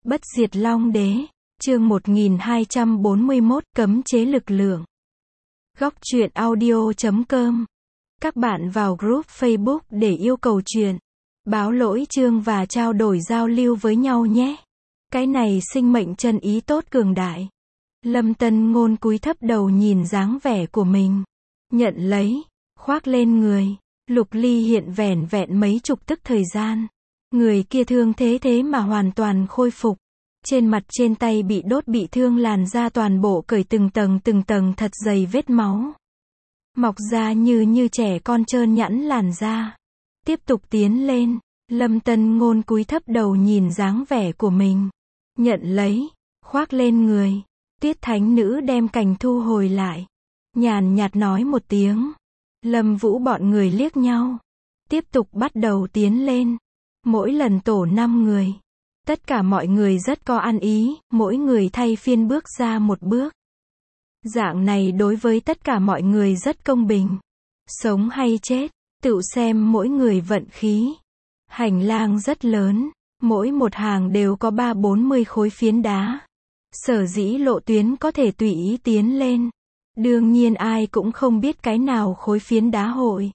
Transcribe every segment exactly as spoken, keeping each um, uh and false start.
Bất diệt long đế, chương một nghìn hai trăm bốn mươi mốt, cấm chế lực lượng. Góc truyện audio chấm com. Các bạn vào group Facebook để yêu cầu truyện, báo lỗi chương và trao đổi giao lưu với nhau nhé. Cái này sinh mệnh chân ý tốt cường đại. Lâm Tân Ngôn cúi thấp đầu nhìn dáng vẻ của mình. Nhận lấy, khoác lên người. Lục Ly hiện vẻn vẹn mấy chục tức thời gian. Người kia thương thế thế mà hoàn toàn khôi phục. Trên mặt trên tay bị đốt bị thương, làn da toàn bộ cởi từng tầng từng tầng thật dày vết máu. Mọc ra như như trẻ con trơn nhẵn làn da. Tiếp tục tiến lên, Lâm Tân Ngôn cúi thấp đầu nhìn dáng vẻ của mình. Nhận lấy, khoác lên người. Tuyết Thánh Nữ đem cành thu hồi lại. Nhàn nhạt nói một tiếng. Lâm Vũ bọn người liếc nhau. Tiếp tục bắt đầu tiến lên. Mỗi lần tổ năm người. Tất cả mọi người rất có ăn ý, mỗi người thay phiên bước ra một bước. Dạng này đối với tất cả mọi người rất công bình. Sống hay chết, tự xem mỗi người vận khí. Hành lang rất lớn, mỗi một hàng đều có ba bốn mươi khối phiến đá. Sở dĩ lộ tuyến có thể tùy ý tiến lên. Đương nhiên ai cũng không biết cái nào khối phiến đá hội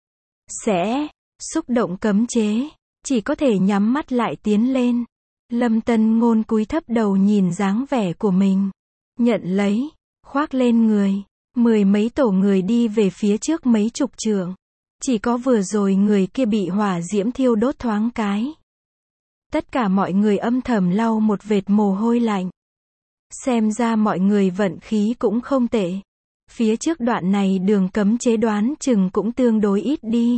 sẽ xúc động cấm chế, chỉ có thể nhắm mắt lại tiến lên. Lâm Tân Ngôn cúi thấp đầu nhìn dáng vẻ của mình. Nhận lấy, khoác lên người. Mười mấy tổ người đi về phía trước mấy chục trượng. Chỉ có vừa rồi người kia bị hỏa diễm thiêu đốt thoáng cái. Tất cả mọi người âm thầm lau một vệt mồ hôi lạnh. Xem ra mọi người vận khí cũng không tệ. Phía trước đoạn này đường cấm chế đoán chừng cũng tương đối ít đi.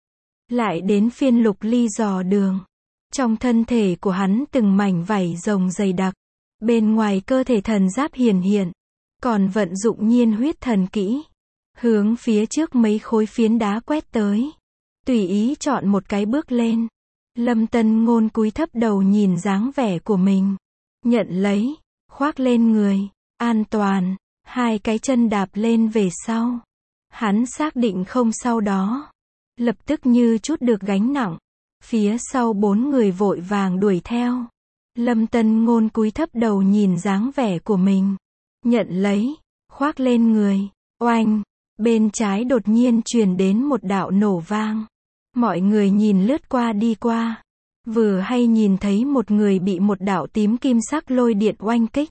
Lại đến phiên Lục Ly dò đường. Trong thân thể của hắn từng mảnh vảy rồng dày đặc. Bên ngoài cơ thể thần giáp hiển hiện. Còn vận dụng nhiên huyết thần kỹ. Hướng phía trước mấy khối phiến đá quét tới. Tùy ý chọn một cái bước lên. Lâm Tân Ngôn cúi thấp đầu nhìn dáng vẻ của mình. Nhận lấy, khoác lên người. An toàn. Hai cái chân đạp lên về sau. Hắn xác định không sau đó. Lập tức như chút được gánh nặng. Phía sau bốn người vội vàng đuổi theo. Lâm Tân Ngôn cúi thấp đầu nhìn dáng vẻ của mình. Nhận lấy, khoác lên người. Oanh, bên trái đột nhiên truyền đến một đạo nổ vang. Mọi người nhìn lướt qua đi qua. Vừa hay nhìn thấy một người bị một đạo tím kim sắc lôi điện oanh kích.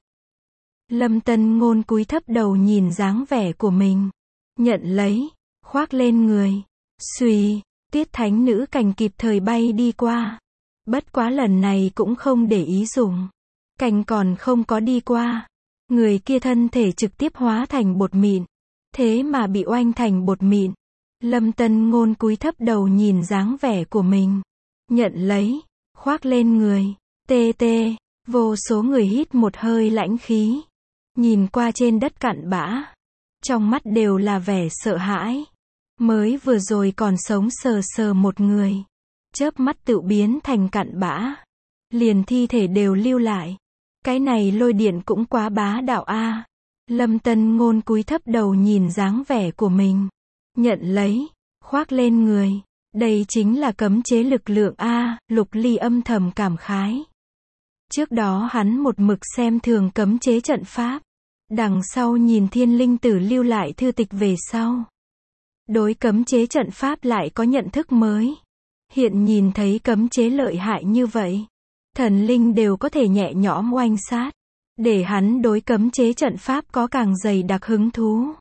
Lâm Tân Ngôn cúi thấp đầu nhìn dáng vẻ của mình. Nhận lấy, khoác lên người. Xuy, Tuyết Thánh Nữ cành kịp thời bay đi qua. Bất quá lần này cũng không để ý dùng. Cành còn không có đi qua. Người kia thân thể trực tiếp hóa thành bột mịn. Thế mà bị oanh thành bột mịn. Lâm Tân Ngôn cúi thấp đầu nhìn dáng vẻ của mình. Nhận lấy, khoác lên người. Tê tê, vô số người hít một hơi lãnh khí. Nhìn qua trên đất cặn bã. Trong mắt đều là vẻ sợ hãi. Mới vừa rồi còn sống sờ sờ một người. Chớp mắt tự biến thành cặn bã. Liền thi thể đều lưu lại. Cái này lôi điện cũng quá bá đạo a. Lâm Tân Ngôn cúi thấp đầu nhìn dáng vẻ của mình. Nhận lấy, khoác lên người. Đây chính là cấm chế lực lượng a. Lục Ly âm thầm cảm khái. Trước đó hắn một mực xem thường cấm chế trận pháp. Đằng sau nhìn Thiên Linh Tử lưu lại thư tịch về sau. Đối cấm chế trận pháp lại có nhận thức mới. Hiện nhìn thấy cấm chế lợi hại như vậy. Thần linh đều có thể nhẹ nhõm oanh sát. Để hắn đối cấm chế trận pháp có càng dày đặc hứng thú.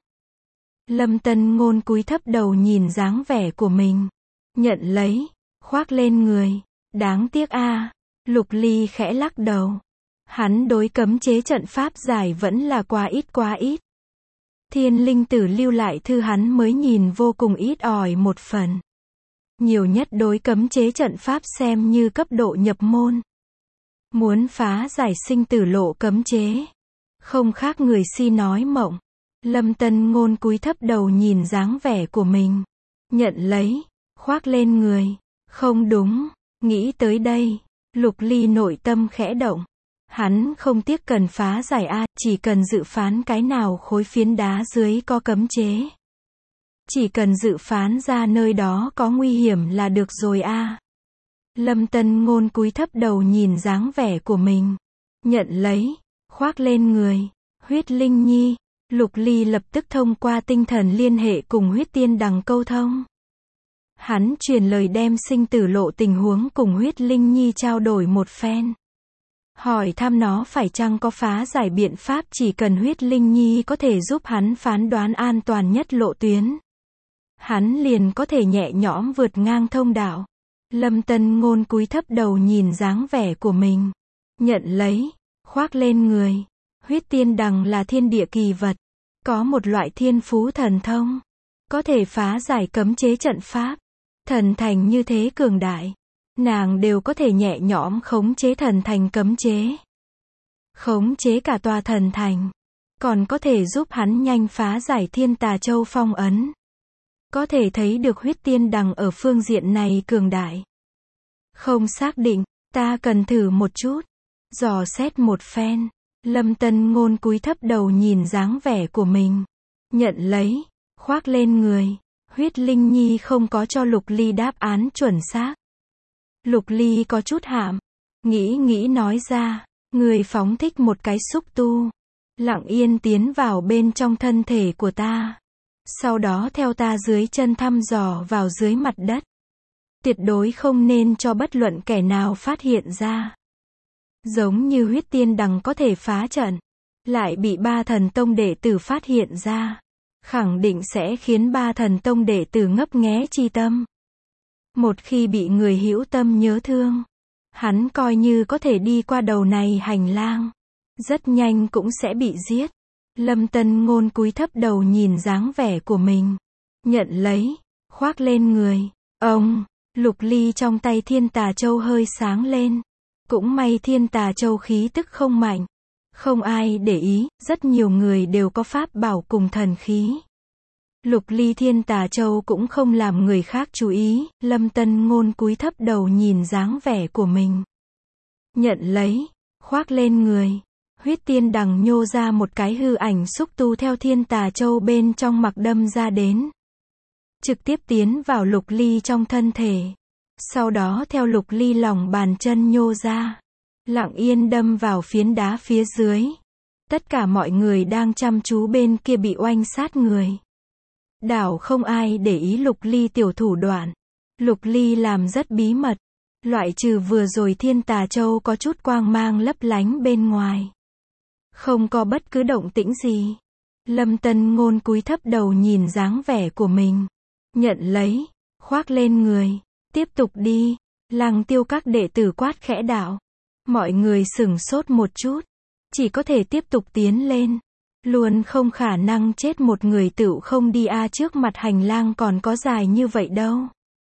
Lâm Tân Ngôn cúi thấp đầu nhìn dáng vẻ của mình. Nhận lấy, khoác lên người. Đáng tiếc a. Lục Ly khẽ lắc đầu. Hắn đối cấm chế trận pháp giải vẫn là quá ít quá ít. Thiên Linh Tử lưu lại thư hắn mới nhìn vô cùng ít ỏi một phần. Nhiều nhất đối cấm chế trận pháp xem như cấp độ nhập môn. Muốn phá giải sinh tử lộ cấm chế. Không khác người si nói mộng. Lâm Tân Ngôn cúi thấp đầu nhìn dáng vẻ của mình. Nhận lấy, khoác lên người. Không đúng, nghĩ tới đây. Lục Ly nội tâm khẽ động. Hắn không tiếc cần phá giải a, chỉ cần dự phán cái nào khối phiến đá dưới có cấm chế. Chỉ cần dự phán ra nơi đó có nguy hiểm là được rồi a. Lâm Tân Ngôn cúi thấp đầu nhìn dáng vẻ của mình. nhận lấy, khoác lên người. Huyết Linh Nhi, Lục Ly lập tức thông qua tinh thần liên hệ cùng huyết tiên đằng câu thông. Hắn truyền lời đem sinh tử lộ tình huống cùng Huyết Linh Nhi trao đổi một phen. Hỏi thăm nó phải chăng có phá giải biện pháp chỉ cần Huyết Linh Nhi có thể giúp hắn phán đoán an toàn nhất lộ tuyến. Hắn liền có thể nhẹ nhõm vượt ngang thông đạo. Lâm Tân Ngôn cúi thấp đầu nhìn dáng vẻ của mình. Nhận lấy, khoác lên người. Huyết tiên đằng là thiên địa kỳ vật. Có một loại thiên phú thần thông. Có thể phá giải cấm chế trận pháp. Thần thành như thế cường đại. Nàng đều có thể nhẹ nhõm khống chế thần thành cấm chế. Khống chế cả tòa thần thành. Còn có thể giúp hắn nhanh phá giải Thiên Tà Châu phong ấn. Có thể thấy được huyết tiên đằng ở phương diện này cường đại. Không xác định, ta cần thử một chút. Dò xét một phen. Lâm Tân Ngôn cúi thấp đầu nhìn dáng vẻ của mình. Nhận lấy, khoác lên người. Huyết Linh Nhi không có cho Lục Ly đáp án chuẩn xác. Lục Ly có chút hạm. Nghĩ nghĩ nói ra. Người phóng thích một cái xúc tu. Lặng yên tiến vào bên trong thân thể của ta. Sau đó theo ta dưới chân thăm dò vào dưới mặt đất. Tuyệt đối không nên cho bất luận kẻ nào phát hiện ra. Giống như huyết tiên đằng có thể phá trận. Lại bị ba thần tông đệ tử phát hiện ra. Khẳng định sẽ khiến ba thần tông đệ tử ngấp nghé chi tâm. Một khi bị người hữu tâm nhớ thương. Hắn coi như có thể đi qua đầu này hành lang. Rất nhanh cũng sẽ bị giết. Lâm Tân Ngôn cúi thấp đầu nhìn dáng vẻ của mình. Nhận lấy, khoác lên người. Ông, Lục Ly trong tay Thiên Tà Châu hơi sáng lên. Cũng may Thiên Tà Châu khí tức không mạnh. Không ai để ý, rất nhiều người đều có pháp bảo cùng thần khí. Lục Ly Thiên Tà Châu cũng không làm người khác chú ý. Lâm Tân Ngôn cúi thấp đầu nhìn dáng vẻ của mình. Nhận lấy, khoác lên người. Huyết tiên đằng nhô ra một cái hư ảnh xúc tu theo Thiên Tà Châu bên trong mặc đâm ra đến. Trực tiếp tiến vào Lục Ly trong thân thể. Sau đó theo Lục Ly lòng bàn chân nhô ra. Lặng yên đâm vào phiến đá phía dưới. Tất cả mọi người đang chăm chú bên kia bị oanh sát người. Đảo không ai để ý Lục Ly tiểu thủ đoạn. Lục Ly làm rất bí mật. Loại trừ vừa rồi Thiên Tà Châu có chút quang mang lấp lánh bên ngoài. Không có bất cứ động tĩnh gì. Lâm Tân Ngôn cúi thấp đầu nhìn dáng vẻ của mình. Nhận lấy, khoác lên người. Tiếp tục đi. Lăng Tiêu các đệ tử quát khẽ đạo. Mọi người sửng sốt một chút. Chỉ có thể tiếp tục tiến lên. Luôn không khả năng chết một người tựu không đi a trước mặt hành lang còn có dài như vậy đâu.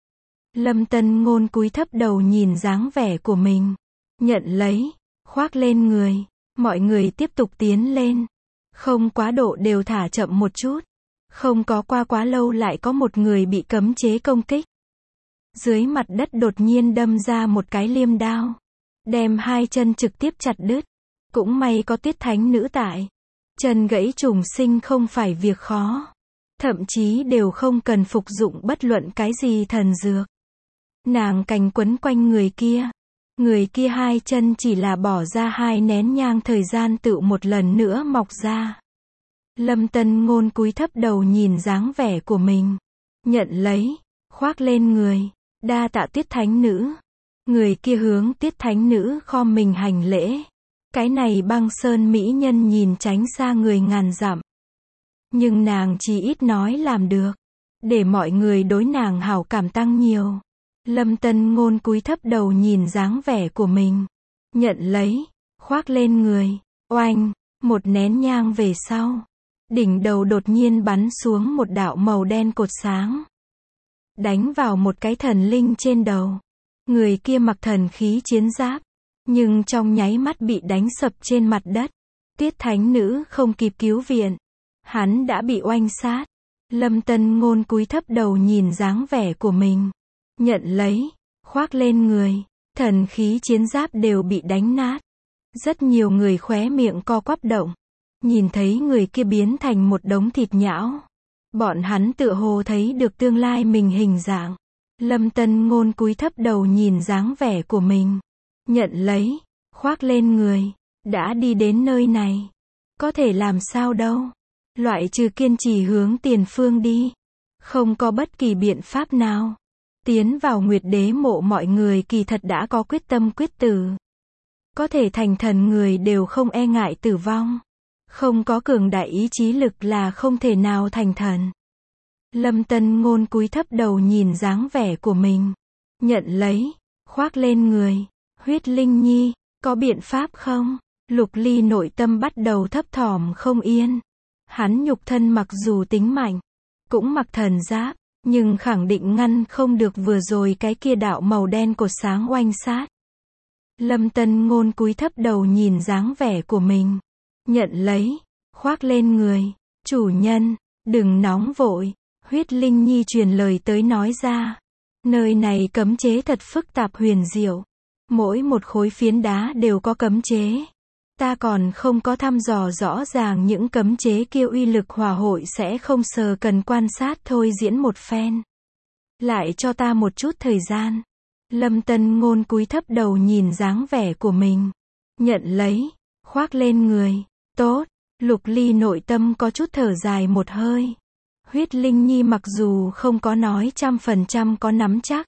Lâm Tân Ngôn cúi thấp đầu nhìn dáng vẻ của mình. Nhận lấy, khoác lên người. Mọi người tiếp tục tiến lên. Không quá độ đều thả chậm một chút. Không có qua quá lâu lại có một người bị cấm chế công kích. Dưới mặt đất đột nhiên đâm ra một cái liêm đao. Đem hai chân trực tiếp chặt đứt. Cũng may có Tuyết Thánh nữ tại. Chân gãy trùng sinh không phải việc khó. Thậm chí đều không cần phục dụng bất luận cái gì thần dược. Nàng cành quấn quanh người kia. Người kia hai chân chỉ là bỏ ra hai nén nhang thời gian tự một lần nữa mọc ra. Lâm Tân Ngôn cúi thấp đầu nhìn dáng vẻ của mình. Nhận lấy, khoác lên người. Đa tạ Tuyết Thánh nữ. Người kia hướng Tuyết Thánh nữ khom mình hành lễ. Cái này Băng Sơn mỹ nhân nhìn tránh xa người ngàn dặm. Nhưng nàng chỉ ít nói làm được. Để mọi người đối nàng hảo cảm tăng nhiều. Lâm Tân Ngôn cúi thấp đầu nhìn dáng vẻ của mình. Nhận lấy, khoác lên người. Oanh, một nén nhang về sau. Đỉnh đầu đột nhiên bắn xuống một đạo màu đen cột sáng. Đánh vào một cái thần linh trên đầu. Người kia mặc thần khí chiến giáp. Nhưng trong nháy mắt bị đánh sập trên mặt đất. Tuyết Thánh nữ không kịp cứu viện. Hắn đã bị oanh sát. Lâm Tân Ngôn cúi thấp đầu nhìn dáng vẻ của mình. Nhận lấy, khoác lên người. Thần khí chiến giáp đều bị đánh nát. Rất nhiều người khóe miệng co quắp động. Nhìn thấy người kia biến thành một đống thịt nhão. Bọn hắn tựa hồ thấy được tương lai mình hình dạng. Lâm Tân Ngôn cúi thấp đầu nhìn dáng vẻ của mình. Nhận lấy, khoác lên người. Đã đi đến nơi này. Có thể làm sao đâu. Loại trừ kiên trì hướng tiền phương đi. Không có bất kỳ biện pháp nào. Tiến vào Nguyệt Đế mộ mọi người kỳ thật đã có quyết tâm quyết tử. Có thể thành thần người đều không e ngại tử vong. Không có cường đại ý chí lực là không thể nào thành thần. Lâm Tân Ngôn cúi thấp đầu nhìn dáng vẻ của mình. Nhận lấy. Khoác lên người. Huyết Linh Nhi. Có biện pháp không? Lục Ly nội tâm bắt đầu thấp thỏm không yên. Hắn nhục thân mặc dù tính mạnh. Cũng mặc thần giáp. Nhưng khẳng định ngăn không được vừa rồi cái kia đạo màu đen cột sáng oanh sát. Lâm Tân Ngôn cúi thấp đầu nhìn dáng vẻ của mình. Nhận lấy. Khoác lên người. Chủ nhân. Đừng nóng vội. Huyết Linh Nhi truyền lời tới nói ra. Nơi này cấm chế thật phức tạp huyền diệu. Mỗi một khối phiến đá đều có cấm chế. Ta còn không có thăm dò rõ ràng những cấm chế kia uy lực hòa hội sẽ không sờ cần quan sát thôi diễn một phen. Lại cho ta một chút thời gian. Lâm Tân Ngôn cúi thấp đầu nhìn dáng vẻ của mình. Nhận lấy. Khoác lên người. Tốt. Lục Ly nội tâm có chút thở dài một hơi. Huyết Linh Nhi mặc dù không có nói trăm phần trăm có nắm chắc.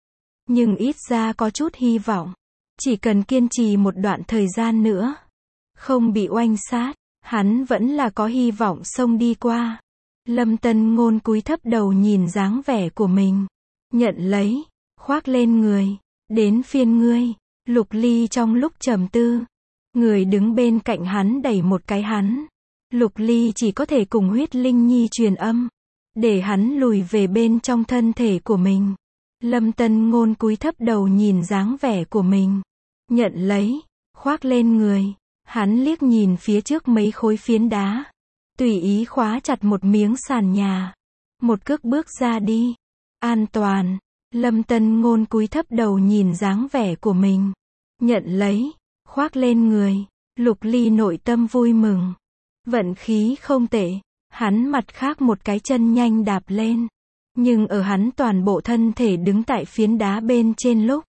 Nhưng ít ra có chút hy vọng. Chỉ cần kiên trì một đoạn thời gian nữa. Không bị oanh sát. Hắn vẫn là có hy vọng xông đi qua. Lâm Tân Ngôn cúi thấp đầu nhìn dáng vẻ của mình. Nhận lấy. Khoác lên người. Đến phiên ngươi. Lục Ly trong lúc trầm tư. Người đứng bên cạnh hắn đẩy một cái hắn. Lục Ly chỉ có thể cùng Huyết Linh Nhi truyền âm. Để hắn lùi về bên trong thân thể của mình. Lâm Tân Ngôn cúi thấp đầu nhìn dáng vẻ của mình. Nhận lấy. Khoác lên người. Hắn liếc nhìn phía trước mấy khối phiến đá. Tùy ý khóa chặt một miếng sàn nhà. Một cước bước ra đi. An toàn. Lâm Tân Ngôn cúi thấp đầu nhìn dáng vẻ của mình. Nhận lấy. Khoác lên người. Lục Ly nội tâm vui mừng. Vận khí không tệ. Hắn mặt khác một cái chân nhanh đạp lên. Nhưng ở hắn toàn bộ thân thể đứng tại phiến đá bên trên lúc.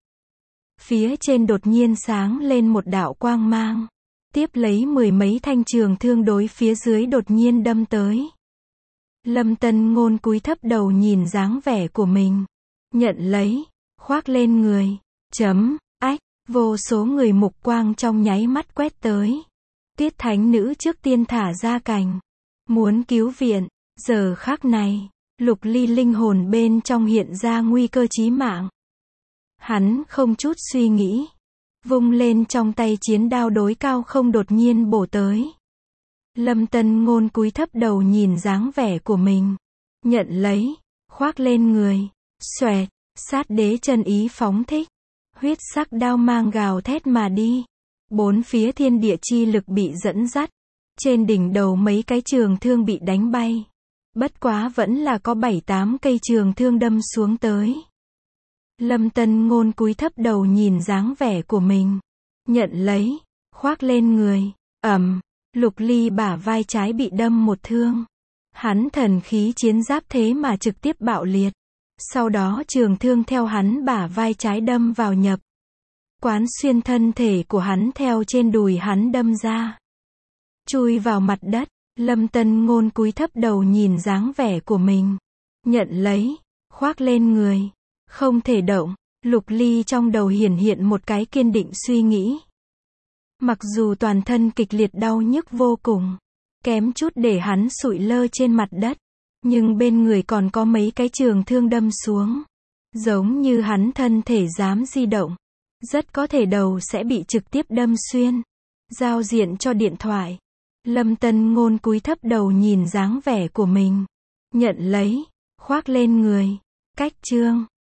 Phía trên đột nhiên sáng lên một đạo quang mang. Tiếp lấy mười mấy thanh trường thương đối phía dưới đột nhiên đâm tới. Lâm Tân Ngôn cúi thấp đầu nhìn dáng vẻ của mình. Nhận lấy. Khoác lên người. Chấm. Ách. Vô số người mục quang trong nháy mắt quét tới. Tiết thánh nữ trước tiên thả ra cành. Muốn cứu viện. Giờ khắc này. Lục Ly linh hồn bên trong hiện ra nguy cơ chí mạng. Hắn không chút suy nghĩ. Vung lên trong tay chiến đao đối cao không đột nhiên bổ tới. Lâm Tân Ngôn cúi thấp đầu nhìn dáng vẻ của mình. Nhận lấy. Khoác lên người. Xoẹt. Sát đế chân ý phóng thích. Huyết sắc đao mang gào thét mà đi. Bốn phía thiên địa chi lực bị dẫn dắt. Trên đỉnh đầu mấy cái trường thương bị đánh bay. Bất quá vẫn là có bảy tám cây trường thương đâm xuống tới. Lâm Tân Ngôn cúi thấp đầu nhìn dáng vẻ của mình. Nhận lấy. Khoác lên người. Ầm. Lục Ly bả vai trái bị đâm một thương. Hắn thần khí chiến giáp thế mà trực tiếp bạo liệt. Sau đó trường thương theo hắn bả vai trái đâm vào nhập. Quán xuyên thân thể của hắn theo trên đùi hắn đâm ra. Chui vào mặt đất. Lâm Tân Ngôn cúi thấp đầu nhìn dáng vẻ của mình. Nhận lấy. Khoác lên người. Không thể động. Lục Ly trong đầu hiển hiện một cái kiên định suy nghĩ. Mặc dù toàn thân kịch liệt đau nhức vô cùng. Kém chút để hắn sụi lơ trên mặt đất. Nhưng bên người còn có mấy cái trường thương đâm xuống. Giống như hắn thân thể dám di động. Rất có thể đầu sẽ bị trực tiếp đâm xuyên. Giao diện cho điện thoại. Lâm Tân Ngôn cúi thấp đầu nhìn dáng vẻ của mình. Nhận lấy. Khoác lên người. Cách chương.